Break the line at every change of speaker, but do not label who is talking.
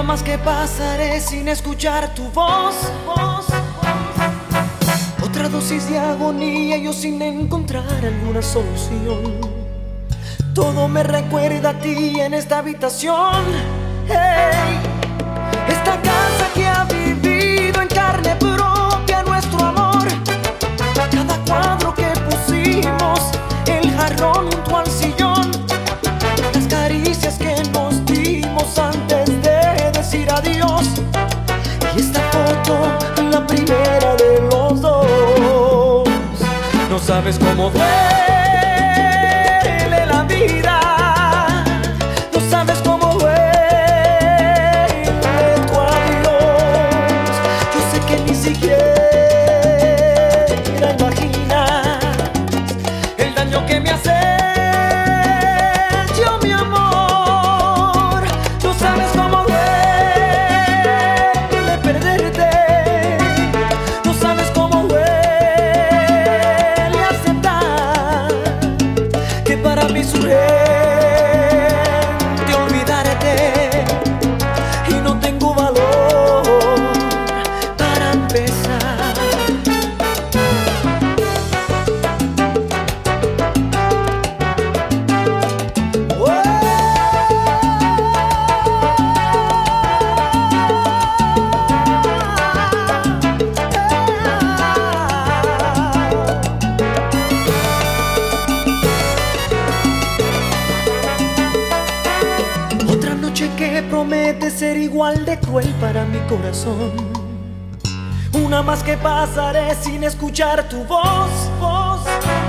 Una más que pasaré sin escuchar tu voz. Otra dosis de agonía, yo sin encontrar alguna solución. Todo me recuerda a ti en esta habitación. Hey, esta casa que ha vivido en carne propia nuestro amor. Cada cuadro que pusimos, el jarrón junto al sillón, las caricias que nos dimos antes de decir adiós. Y esta foto, la primera de los dos. No sabes cómo duele la vida. No sabes cómo duele tu adiós. Yo sé que ni siquiera imaginas el daño que me hace. Para mí es urgente olvidarte y no tengo valor para empezar. Que promete ser igual de cruel para mi corazón. Una más que pasaré sin escuchar tu voz.